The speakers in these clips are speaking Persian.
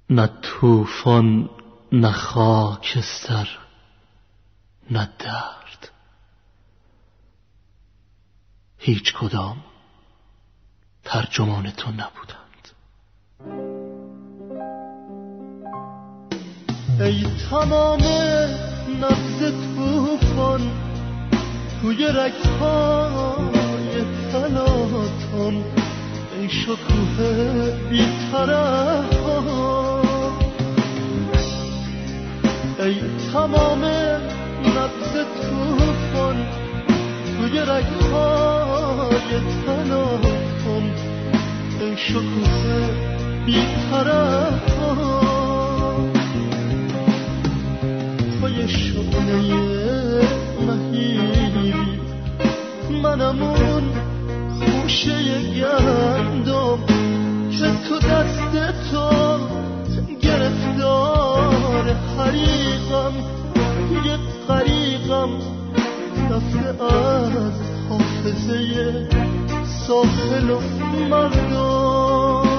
نه طوفان نه خاکستر نه درد، هیچ کدام ترجمان تو نبودند. ای تمام نبض طوفان توی رگ‌های طلاتم، ای شکوه بی‌طرف، ای تمام نبض طوفان توی رگ‌های طلاتم، ای شکوه بی‌طرف، توی شعله مهیبی، منم اون خوشه گندم که تو دست تو گرفتار حریقم، یه غریقم رفته از حافظه ساحل و مردم.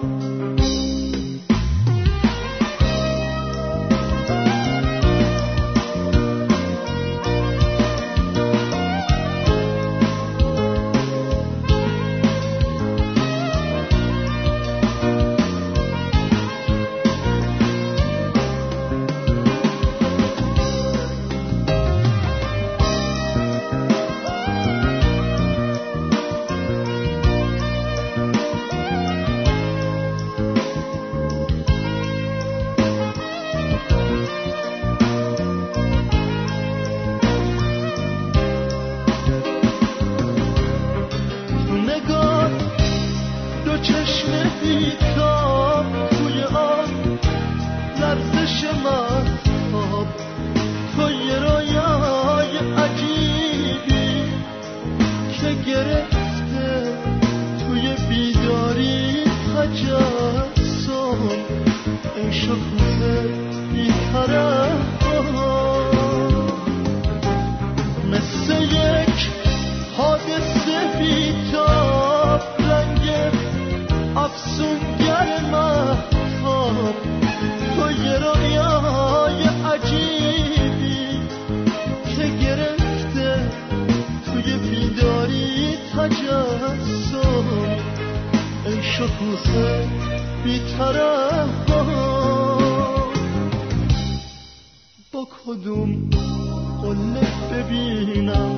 با کدوم قله ببینم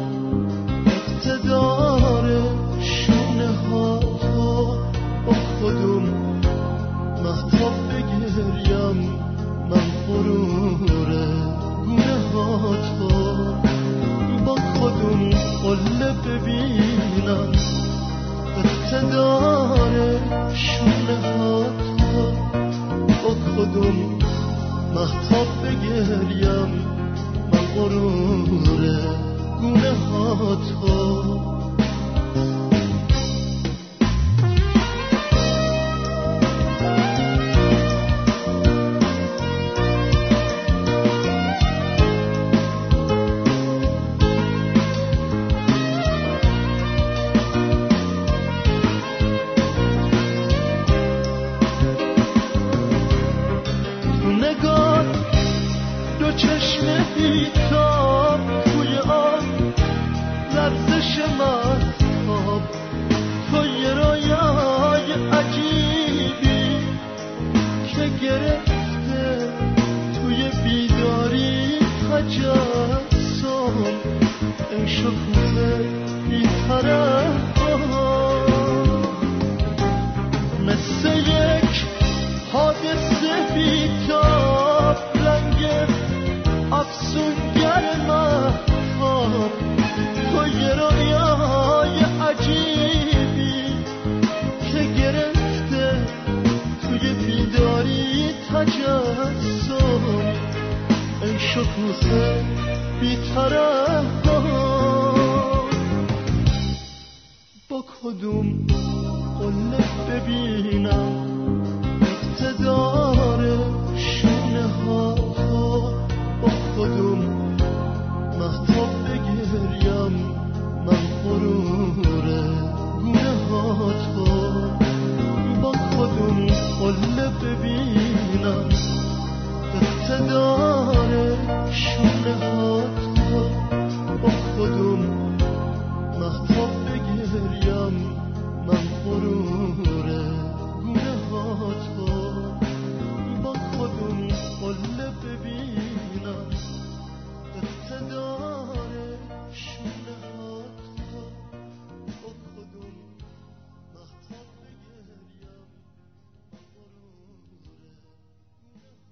اقتدار شونه ها تو، با کدوم مهتاب بگریم من غرور گونه ها تو، با کدوم قله ببینم اقتدار شونه ها تو، با کدوم مهتاب بگریم من غرور گونه ها تو. چشم بیتاب توی آب لرزش مهتاب، تو یه رویای عجیبی که گرفته توی بیداری تجسم، ای شکوه بی‌طرف، مثل یک حادثه بیتاب رنگ افسونگر مهتاب، تو یه رویای عجیبی که گرفته توی بیداری تجسم، ای شکوه بی‌طرف، با کدوم قله ببینم اقتدار شونه ها تو، با کدوم مهتاب بگریم من غرور گونه ها تو، با کدوم قله ببینم اقتدا